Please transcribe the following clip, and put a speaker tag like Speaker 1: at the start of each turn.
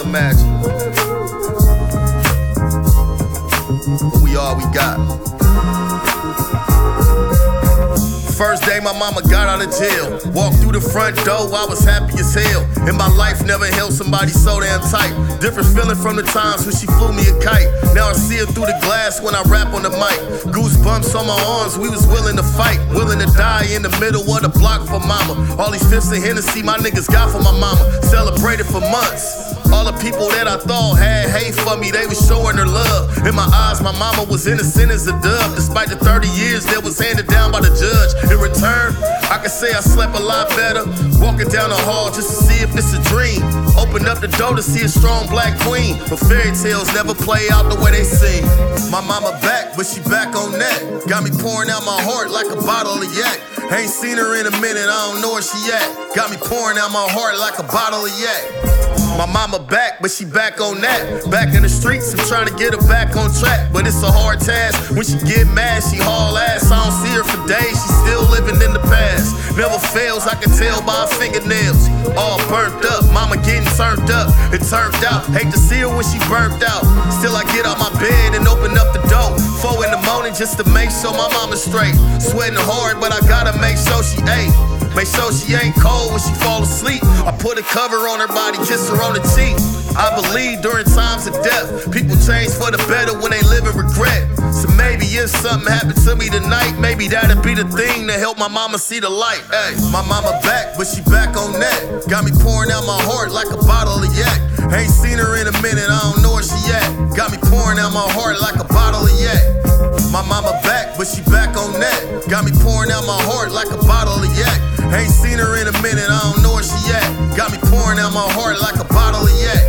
Speaker 1: imagine. But we all we got. First day my mama got out of jail. Walked through the front door, I was happy as hell. And my life never held somebody so damn tight. Different feeling from the times when she flew me a kite. Now I see her through the glass when I rap on the mic. Goosebumps on my arms, we was willing to fight. Willing to die in the middle of the block for mama. All these fifths of Hennessy my niggas got for my mama. Celebrated for months. All the people that I thought had hate for me, they was showing her love. In my eyes, my mama was innocent as a dove. Despite the 30 years that was handed down by the judge. In return, I can say I slept a lot better. Walking down the hall just to see if it's a dream. Opened up the door to see a strong black queen. But fairy tales never play out the way they seem. My mama back, but she back on that. Got me pouring out my heart like a bottle of yak. Ain't seen her in a minute, I don't know where she at. Got me pouring out my heart like a bottle of yak. My mama back, but she back on that. Back in the streets, I'm trying to get her back on track. But it's a hard task. When she get mad, she haul ass. I don't see her for days, she still living in the past. Never fails, I can tell by her fingernails. All burnt up, mama getting turned up. It turned out, hate to see her when she burnt out. Still I get out my bed and open up the door. 4 in the morning just to make sure my mama's straight. Sweating hard, but I gotta make sure she ate. Make sure she ain't cold when she fall asleep. I put a cover on her body, kiss her on the cheek. I believe during times of death, people change for the better when they live in regret. So maybe if something happened to me tonight, maybe that'd be the thing to help my mama see the light. Hey, my mama back, but she back on that. Got me pouring out my heart like a bottle of yak. Ain't seen her in a minute, I don't know where she at. Got me pouring out my heart like a bottle of yak. My mama back, but she back on that. Got me pouring out my heart like a bottle of yak. Ain't seen her in a minute, I don't know where she at. Got me pouring out my heart like a bottle of yak.